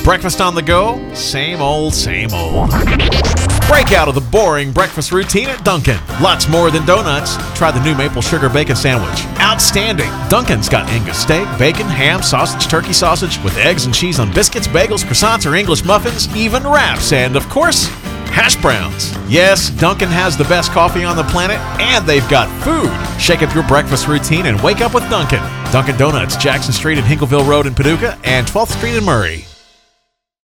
Breakfast on the go? Same old, same old. Break out of the boring breakfast routine at Dunkin'. Lots more than donuts. Try the new maple sugar bacon sandwich. Outstanding. Dunkin's got Angus steak, bacon, ham, sausage, turkey sausage, with eggs and cheese on biscuits, bagels, croissants, or English muffins, even wraps, and of course, hash browns. Yes, Dunkin' has the best coffee on the planet, and they've got food. Shake up your breakfast routine and wake up with Dunkin'. Dunkin' Donuts, Jackson Street and Hinkleville Road in Paducah, and 12th Street in Murray.